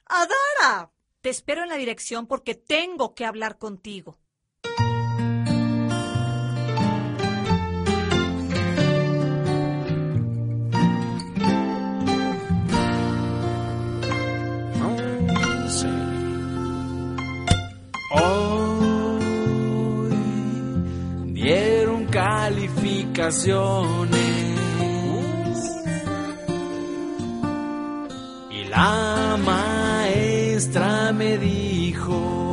Adara, te espero en la dirección porque tengo que hablar contigo. Hoy dieron calificaciones y la maestra me dijo: